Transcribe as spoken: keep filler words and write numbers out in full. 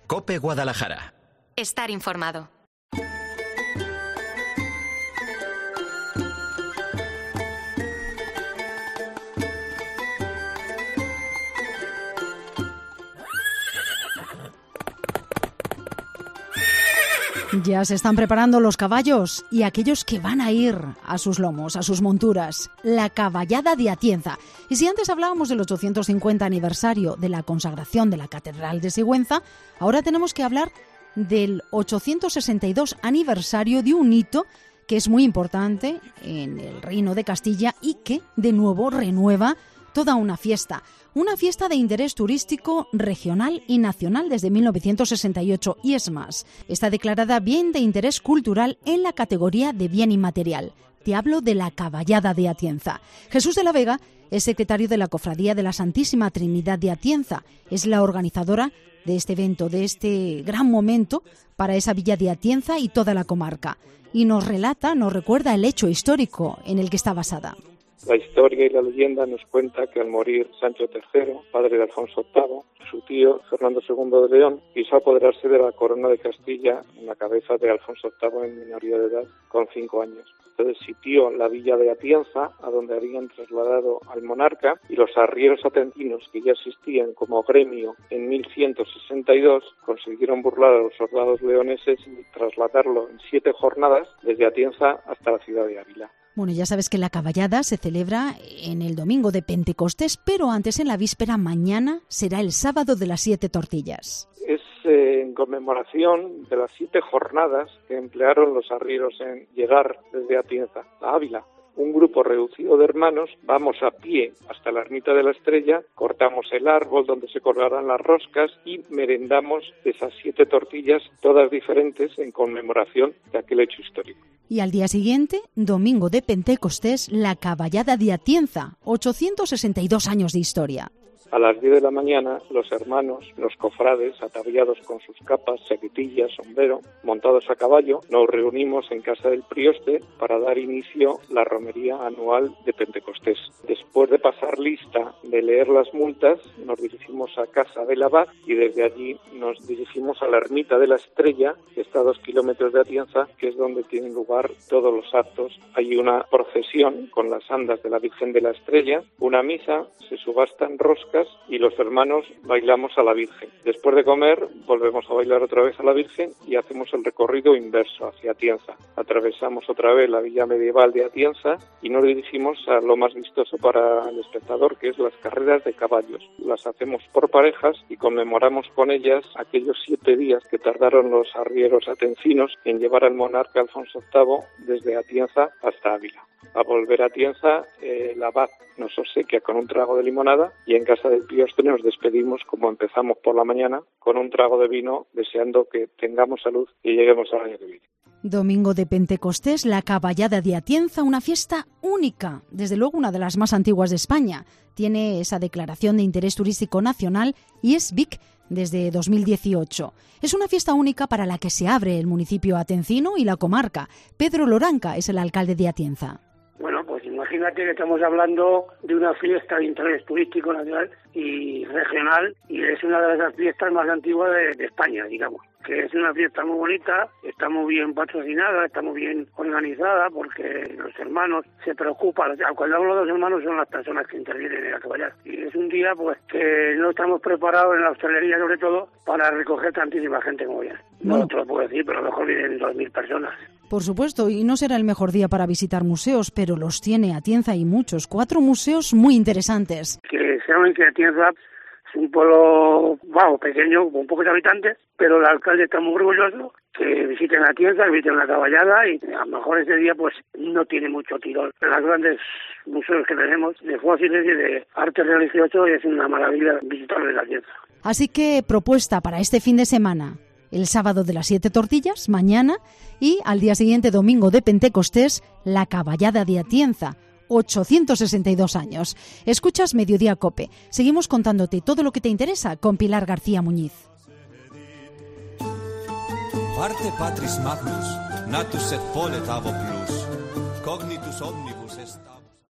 COPE Guadalajara. Estar informado. Ya se están preparando los caballos y aquellos que van a ir a sus lomos, a sus monturas. La caballada de Atienza. Y si antes hablábamos del ochocientos cincuenta aniversario de la consagración de la Catedral de Sigüenza, ahora tenemos que hablar del ochocientos sesenta y dos aniversario de un hito que es muy importante en el Reino de Castilla y que, de nuevo, renueva toda una fiesta. Una fiesta de interés turístico regional y nacional desde mil novecientos sesenta y ocho y es más, está declarada bien de interés cultural en la categoría de bien inmaterial. Te hablo de la caballada de Atienza. Jesús de la Vega es secretario de la Cofradía de la Santísima Trinidad de Atienza. Es la organizadora de este evento, de este gran momento para esa villa de Atienza y toda la comarca. Y nos relata, nos recuerda el hecho histórico en el que está basada. La historia y la leyenda nos cuenta que al morir Sancho tercero, padre de Alfonso octavo, su tío Fernando segundo de León quiso apoderarse de la corona de Castilla en la cabeza de Alfonso octavo en minoría de edad, con cinco años. Entonces sitió la villa de Atienza, a donde habían trasladado al monarca, y los arrieros atencinos, que ya existían como gremio en mil ciento sesenta y dos, consiguieron burlar a los soldados leoneses y trasladarlo en siete jornadas desde Atienza hasta la ciudad de Ávila. Bueno, ya sabes que la caballada se celebra en el domingo de Pentecostés, pero antes en la víspera, mañana será el sábado de las siete tortillas. Es eh, en conmemoración de las siete jornadas que emplearon los arrieros en llegar desde Atienza a Ávila. Un grupo reducido de hermanos vamos a pie hasta la ermita de la Estrella, cortamos el árbol donde se colgarán las roscas y merendamos esas siete tortillas, todas diferentes en conmemoración de aquel hecho histórico. Y al día siguiente, domingo de Pentecostés, la caballada de Atienza, ochocientos sesenta y dos años de historia. A las diez de la mañana, los hermanos, los cofrades, ataviados con sus capas, chaquetillas, sombrero, montados a caballo, nos reunimos en casa del prioste para dar inicio a la romería anual de Pentecostés. Después de pasar lista de leer las multas, nos dirigimos a casa del abad y desde allí nos dirigimos a la ermita de la Estrella, que está a dos kilómetros de Atienza, que es donde tienen lugar todos los actos. Hay una procesión con las andas de la Virgen de la Estrella, una misa, se subastan roscas y los hermanos bailamos a la Virgen. Después de comer, volvemos a bailar otra vez a la Virgen y hacemos el recorrido inverso hacia Atienza. Atravesamos otra vez la villa medieval de Atienza y nos dirigimos a lo más vistoso para el espectador, que es las carreras de caballos. Las hacemos por parejas y conmemoramos con ellas aquellos siete días que tardaron los arrieros atencinos en llevar al monarca Alfonso octavo desde Atienza hasta Ávila. A volver a Atienza, eh, el abad nos obsequia con un trago de limonada y en casa del prioste nos despedimos como empezamos por la mañana, con un trago de vino, deseando que tengamos salud y lleguemos al año que viene. Domingo de Pentecostés, la caballada de Atienza, una fiesta única, desde luego una de las más antiguas de España. Tiene esa declaración de interés turístico nacional y es V I C desde dos mil dieciocho. Es una fiesta única para la que se abre el municipio atencino y la comarca. Pedro Loranca es el alcalde de Atienza. Bueno, pues imagínate que estamos hablando de una fiesta de interés turístico nacional y regional y es una de las fiestas más antiguas de, de España, digamos. Que es una fiesta muy bonita, está muy bien patrocinada, está muy bien organizada porque los hermanos se preocupan. O sea, cuando hablo de los hermanos son las personas que intervienen en la caballada. Y es un día pues que no estamos preparados en la hostelería sobre todo para recoger tantísima gente como viene. No, no te lo puedo decir, pero a lo mejor vienen dos mil personas. Por supuesto, y no será el mejor día para visitar museos, pero los tiene Atienza y muchos. Cuatro museos muy interesantes. Que saben que Atienza es un pueblo, wow, pequeño, con pocos habitantes, pero el alcalde está muy orgulloso que visiten Atienza, que visiten la caballada y a lo mejor ese día pues no tiene mucho tirón. Los grandes museos que tenemos de fósiles y de arte religioso es una maravilla visitarlos en Atienza. Así que propuesta para este fin de semana. El sábado de las siete tortillas, mañana, y al día siguiente, domingo de Pentecostés, la caballada de Atienza, ochocientos sesenta y dos años. Escuchas Mediodía COPE. Seguimos contándote todo lo que te interesa con Pilar García Muñiz. Parte Patris Magnus, natus et polet avo plus, cognitus omnibus est.